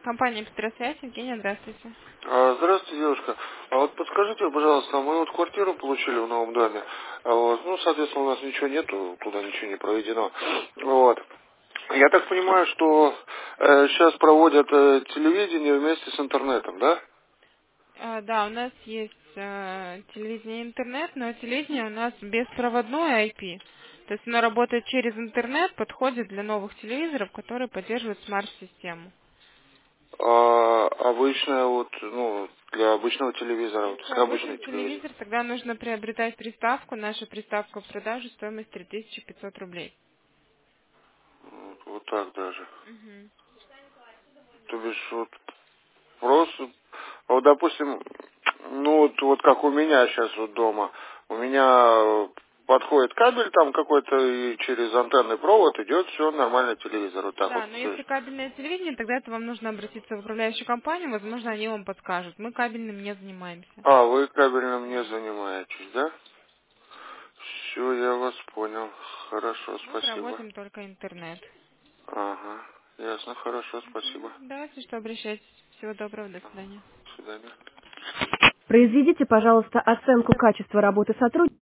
Компания «Петросвязь», Евгения, здравствуйте. Здравствуйте, девушка. А вот подскажите, пожалуйста, мы вот квартиру получили в новом доме. Ну, соответственно, у нас ничего нету, туда ничего не проведено. Вот. Я так понимаю, что сейчас проводят телевидение вместе с интернетом, да? Да, у нас есть телевидение и интернет, но телевидение у нас беспроводное IP. То есть оно работает через интернет, подходит для новых телевизоров, которые поддерживают смарт-систему. А обычная вот, ну, для обычного телевизора, вот, Если с обычный обычный телевизор. телевизор, тогда нужно приобретать приставку. Наша приставка в продаже, стоимость 3500 рублей. Вот так даже. Мгм. То бишь, вот просто, вот, допустим, ну вот как у меня сейчас вот дома, у меня подходит кабель там какой-то и через антенный провод идет все нормально телевизор, вот так вот. Да, но То если есть, кабельное телевидение, тогда это вам нужно обратиться в управляющую компанию, возможно, они вам подскажут. Мы кабельным не занимаемся. вы кабельным не Да. занимаетесь, да? Все, я вас понял. Хорошо, Мы спасибо. проводим только интернет. Ага, ясно, хорошо, спасибо. Да, если что, обращайтесь. Всего доброго, до свидания. До свидания. Произведите, пожалуйста, оценку качества работы сотрудника.